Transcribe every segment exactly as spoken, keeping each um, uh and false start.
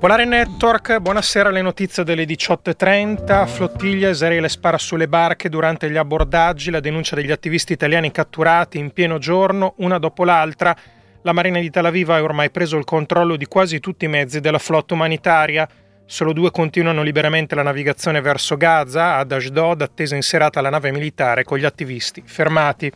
Popolare Network, buonasera. Le notizie delle diciotto e trenta. Flottiglia, Israele spara sulle barche durante gli abbordaggi, la denuncia degli attivisti italiani catturati in pieno giorno, una dopo l'altra. La Marina di Tel Aviv ha ormai preso il controllo di quasi tutti i mezzi della flotta umanitaria. Solo due continuano liberamente la navigazione verso Gaza, ad Ashdod, attesa in serata la nave militare con gli attivisti fermati.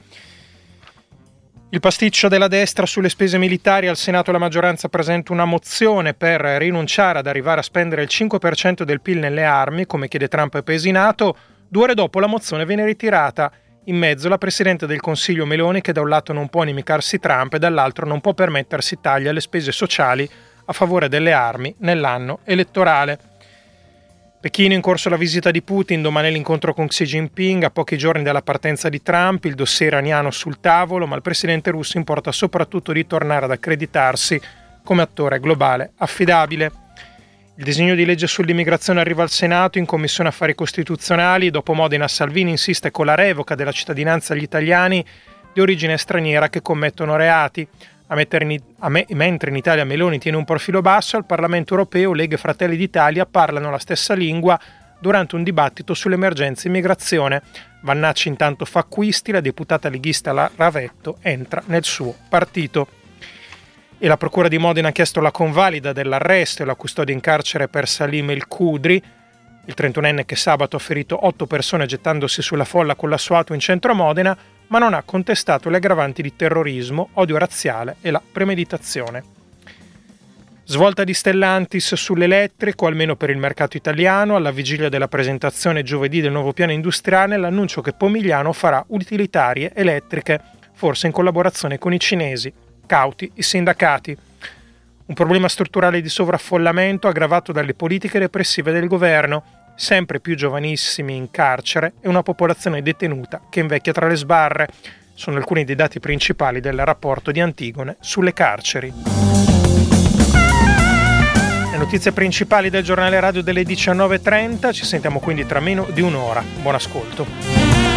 Il pasticcio della destra sulle spese militari. Al Senato la maggioranza presenta una mozione per rinunciare ad arrivare a spendere il cinque per cento del P I L nelle armi, come chiede Trump e Paesi NATO. Due ore dopo la mozione viene ritirata. In mezzo la Presidente del Consiglio Meloni, che da un lato non può inimicarsi Trump e dall'altro non può permettersi tagli alle spese sociali a favore delle armi nell'anno elettorale. Pechino, in corso la visita di Putin, domani l'incontro con Xi Jinping, a pochi giorni dalla partenza di Trump, il dossier iraniano sul tavolo, ma il presidente russo importa soprattutto di tornare ad accreditarsi come attore globale affidabile. Il disegno di legge sull'immigrazione arriva al Senato in Commissione Affari Costituzionali. Dopo Modena, Salvini insiste con la revoca della cittadinanza agli italiani di origine straniera che commettono reati. A in, a me, mentre in Italia Meloni tiene un profilo basso, al Parlamento europeo Lega e Fratelli d'Italia parlano la stessa lingua durante un dibattito sull'emergenza immigrazione. Vannacci intanto fa acquisti, la deputata leghista La Ravetto entra nel suo partito. E la Procura di Modena ha chiesto la convalida dell'arresto e la custodia in carcere per Salim El Khudri, il trentunenne che sabato ha ferito otto persone gettandosi sulla folla con la sua auto in centro a Modena, ma non ha contestato le aggravanti di terrorismo, odio razziale e la premeditazione. Svolta di Stellantis sull'elettrico, almeno per il mercato italiano. Alla vigilia della presentazione giovedì del nuovo piano industriale, l'annuncio che Pomigliano farà utilitarie elettriche, forse in collaborazione con i cinesi, cauti i sindacati. Un problema strutturale di sovraffollamento aggravato dalle politiche repressive del governo, sempre più giovanissimi in carcere e una popolazione detenuta che invecchia tra le sbarre. Sono alcuni dei dati principali del rapporto di Antigone sulle carceri. Le notizie principali del giornale radio delle diciannove e trenta, ci sentiamo quindi tra meno di un'ora. Buon ascolto.